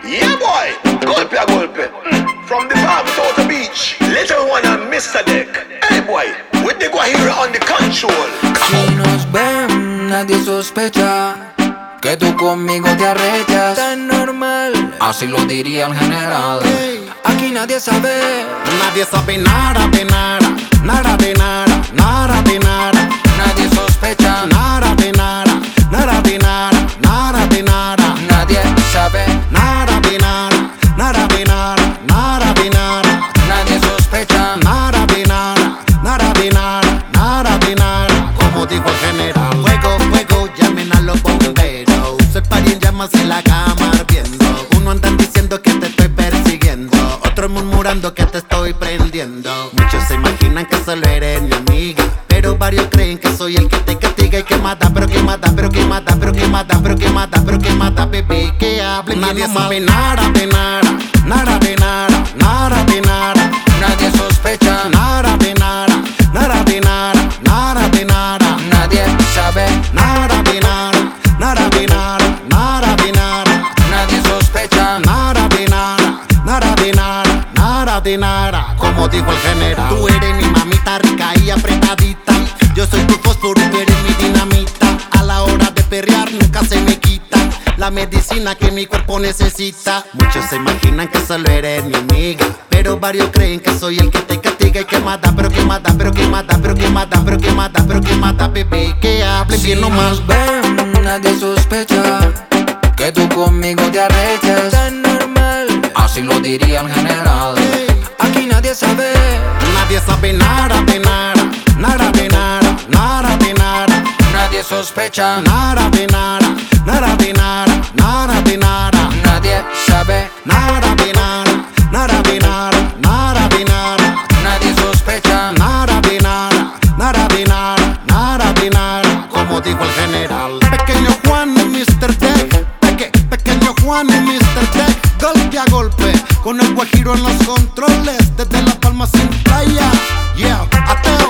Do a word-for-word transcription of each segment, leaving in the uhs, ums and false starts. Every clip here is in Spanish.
Yeah boy, golpe a golpe. Mm. From the farm to the beach, little one and mister Deck. Hey boy, with the Guajira on the control. Si nos ven, nadie sospecha que tú conmigo te arrechas. Tan normal, así lo diría el general. Hey, aquí nadie sabe. Nadie sabe nada de nada, nada de nada, nada de nada. Nadie sospecha, nada de nada, nada de nada, nada de nada. Nadie sabe, nada de nada, nada de nada, nada de nada. Nadie sospecha, nada de nada, nada de nada, nada de nada. Como dijo el general, fuego, fuego, llamen a los bomberos. Soy pari en llamas en la cama ardiendo. Uno andan diciendo que te estoy persiguiendo, otros murmurando que te estoy prendiendo. Muchos se imaginan que solo eres mi amiga, pero varios creen que soy el que te castiga y que mata, pero que mata, pero que mata, pero que mata, pero que mata, pero que mata, bebé, que hable. Nadie sabe nada de nada, nada de nada, nada de nada. Nadie sospecha, nada de nada, nada de nada, nada de nada. Nadie sabe, nada de nada, nada de nada, nada de nada. Nadie sospecha, nada de nada, nada de nada, nada de nada. Como dijo el general, tú eres mi mamita rica y apretadita. Yo soy tu fósforo y tú eres mi dinamita. A la hora de perrear nunca se me quita la medicina que mi cuerpo necesita. Muchos se imaginan que solo eres mi amiga, pero varios creen que soy el que te castiga y que mata, pero que mata, pero que mata, pero que mata, pero que mata, pero que mata, bebé, que hable bien nomás. Si nos ven, nadie sospecha que tú conmigo te arrechas. Tan normal, así lo diría el general. Hey, aquí nadie sabe, nadie sabe nada de nada, nada de nada, nada de nada. Nadie sospecha, nada de nada, nada de nada, nada de nada. Nadie sabe, nada de nada, nada de nada, nada de nada. Nadie sospecha, nada de nada, nada de nada, nada de nada. Como dijo el general, pequeño Juan y mister Deck, Peque, pequeño Juan y mister Deck, golpe a golpe, con el Guajiro en los controles, desde La Palma sin playa. Yeah, Ateo,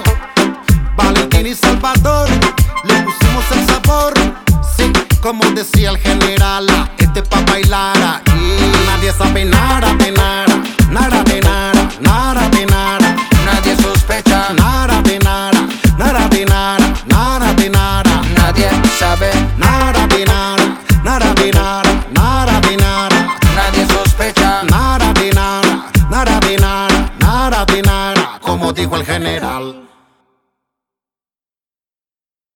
Valentín y Salvador, le pusimos el sabor. Sí, como decía el general, este pa' bailar. Y nadie sabe nada de nada, nada de nada, nada de nada. Nadie sospecha, nada de nada, nada de nada, nada de nada. Nadie sabe, nada de nada, nada de nada, nada de nada. Nadie sospecha, nada de nada, nada de nada, nada de nada. Como dijo el general.